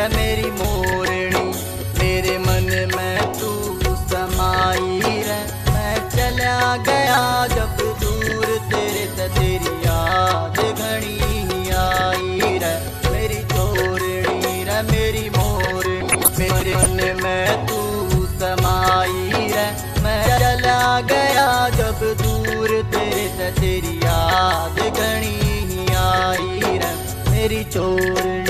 रे मेरी मोरनी, मेरे मन में तू समाई रे। मैं चला गया जब दूर तेरे ते तेरी याद घनी आई रे। मेरी चोरनी रे मेरी मोरनी, मेरे मन में तू समाई रे। मैं चला गया जब दूर तेरे ते तेरी याद घनी आई रे। मेरी चोरनी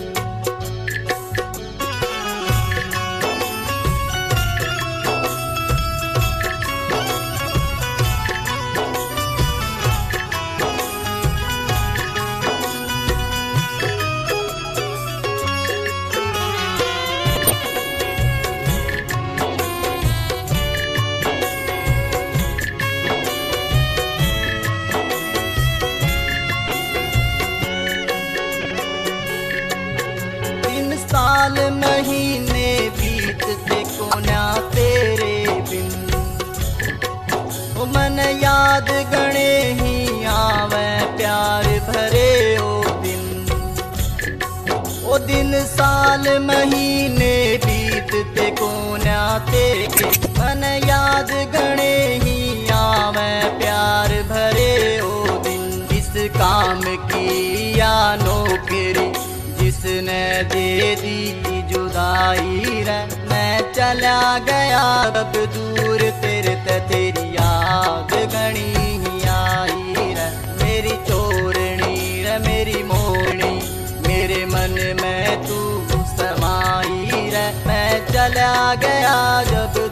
साल महीने बीतते कोना तेरे बिन, ओ मन याद गणे ही आवे प्यार भरे ओ दिन। ओ दिन साल महीने बीतते कोना तेरे, मन याद गणे ही आवे प्यार भरे ओ दिन। इस काम की या नौकरी जिसने दे दी जुदाई रे। मैं चला गया अब दूर तेरे ते तेरी याद घनी आई रे। मेरी चोरनी रे मेरी मोरनी, मेरे मन में तू समाई रे। मैं चला गया जब